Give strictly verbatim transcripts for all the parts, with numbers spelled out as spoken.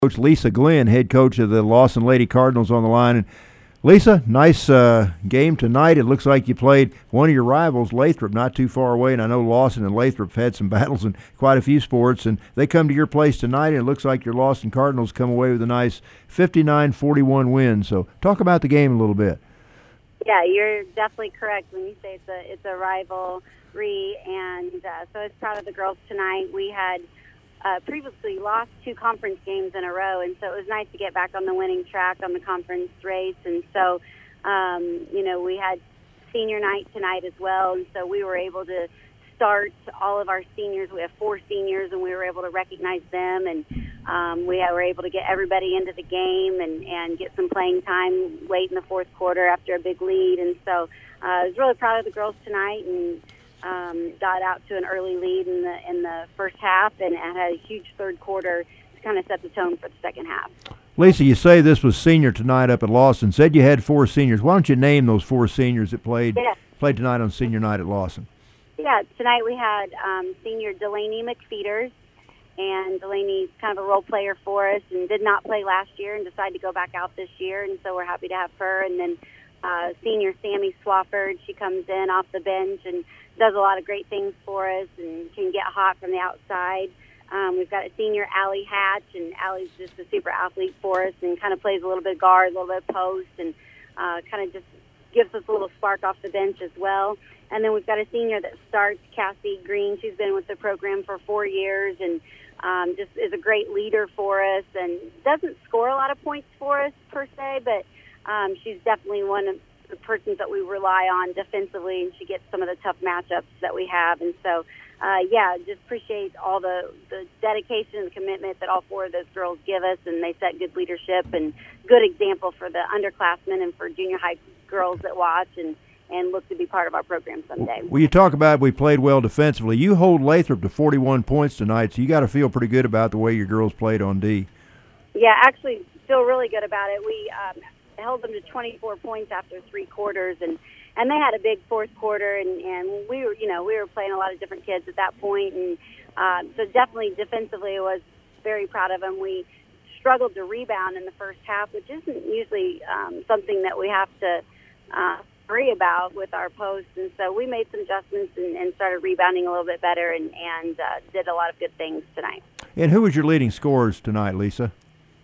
Coach Lisa Glenn, head coach of the Lawson Lady Cardinals, on the line. And Lisa, nice uh, game tonight. It looks like you played one of your rivals, Lathrop, not too far away. And I know Lawson and Lathrop have had some battles in quite a few sports. And they come to your place tonight, and it looks like your Lawson Cardinals come away with a nice fifty-nine forty-one win. So talk about the game a little bit. Yeah, you're definitely correct when you say it's a it's a rivalry, and uh, so I was proud of the girls tonight. We had uh, previously lost two conference games in a row, and so it was nice to get back on the winning track on the conference race. And so, um, you know, we had senior night tonight as well, and so we were able to start all of our seniors. We have four seniors, and we were able to recognize them, and um, we were able to get everybody into the game and, and get some playing time late in the fourth quarter after a big lead. And so uh, I was really proud of the girls tonight, and um, got out to an early lead in the in the first half, and had a huge third quarter to kind of set the tone for the second half. Lisa, you say this was senior tonight up at Lawson. Said you had four seniors. Why don't you name those four seniors that played yeah. played tonight on senior night at Lawson? Yeah, tonight we had um, senior Delaney McFeeters, and Delaney's kind of a role player for us and did not play last year and decided to go back out this year, and so we're happy to have her. And then uh, senior Sammy Swafford, she comes in off the bench and does a lot of great things for us and can get hot from the outside. Um, we've got a senior Allie Hatch, and Allie's just a super athlete for us and kind of plays a little bit of guard, a little bit of post, and uh, kind of just gives us a little spark off the bench as well. And then we've got a senior that starts, Cassie Green. She's been with the program for four years and um, just is a great leader for us and doesn't score a lot of points for us per se, but um, she's definitely one of the persons that we rely on defensively, and she gets some of the tough matchups that we have. And so, uh, yeah, just appreciate all the, the dedication and the commitment that all four of those girls give us, and they set good leadership and good example for the underclassmen and for junior high girls that watch and and look to be part of our program someday. Well, you talk about we played well defensively. You hold Lathrop to forty-one points tonight, so you got to feel pretty good about the way your girls played on D. Yeah, actually feel really good about it. We um, held them to twenty-four points after three quarters, and, and they had a big fourth quarter, and, and we were, you know, we were playing a lot of different kids at that point, and uh, so definitely defensively I was very proud of them. We struggled to rebound in the first half, which isn't usually um, something that we have to uh, worry about with our posts, and so we made some adjustments and, and started rebounding a little bit better, and, and uh, did a lot of good things tonight. And who was your leading scorers tonight, Lisa?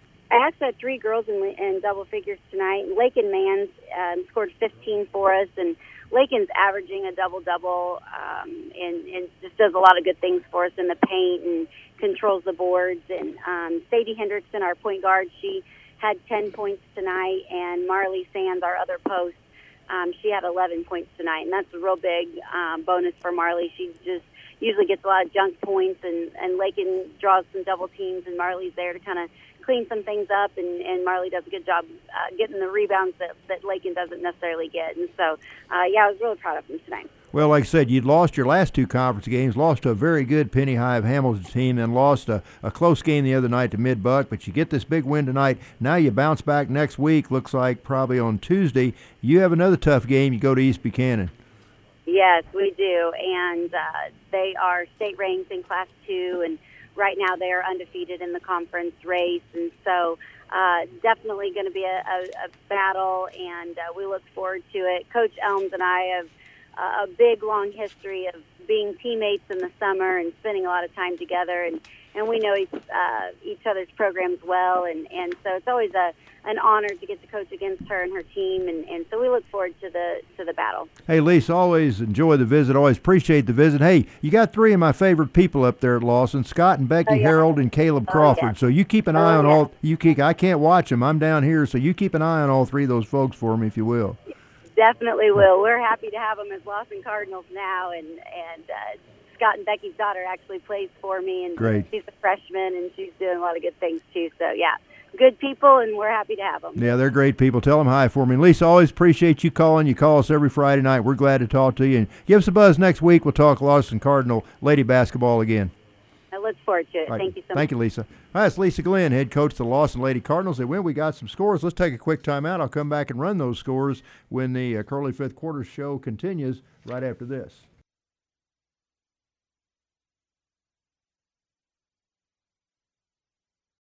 I actually had three girls in, in double figures tonight. Lakin Mans um, scored fifteen for us, and Lakin's averaging a double-double um, and, and just does a lot of good things for us in the paint and controls the boards. And um, Sadie Hendrickson, our point guard, she had ten points tonight, and Marley Sands, our other post, Um, she had eleven points tonight, and that's a real big um, bonus for Marley. She just usually gets a lot of junk points, and, and Lakin draws some double teams, and Marley's there to kind of clean some things up, and, and Marley does a good job uh, getting the rebounds that, that Lakin doesn't necessarily get. And so, uh, yeah, I was really proud of them tonight. Well, like I said, you'd lost your last two conference games, lost to a very good Penny Hive Hamilton team, and lost a, a close game the other night to Mid-Buck, but you get this big win tonight. Now you bounce back next week, looks like probably on Tuesday. You have another tough game. You go to East Buchanan. Yes, we do, and uh, they are state ranked in Class two, and right now they are undefeated in the conference race, and so uh, definitely going to be a, a, a battle, and uh, we look forward to it. Coach Elms and I have a big, long history of being teammates in the summer and spending a lot of time together, and, and we know each, uh, each other's programs well, and, and so it's always a, an honor to get to coach against her and her team, and, and so we look forward to the to the battle. Hey, Lisa, always enjoy the visit, always appreciate the visit. Hey, you got three of my favorite people up there at Lawson, Scott and Becky oh, yeah. Harold and Caleb oh, Crawford, yeah. so you keep an eye oh, on yeah. all, you keep, I can't watch them, I'm down here, so you keep an eye on all three of those folks for me if you will. Definitely will. We're happy to have them as Lawson Cardinals now, and and uh, Scott and Becky's daughter actually plays for me, and Great. She's a freshman, and she's doing a lot of good things too. So yeah, good people, and we're happy to have them. Yeah, they're great people. Tell them hi for me. And Lisa, always appreciate you calling. You call us every Friday night. We're glad to talk to you. And give us a buzz next week. We'll talk Lawson Cardinal lady basketball again. I look forward to it. Right. Thank you so much. Thank you, Lisa. All right, it's Lisa Glenn, head coach of the Lawson Lady Cardinals. They win. We got some scores. Let's take a quick timeout. I'll come back and run those scores when the uh, Curly Fifth Quarter show continues right after this.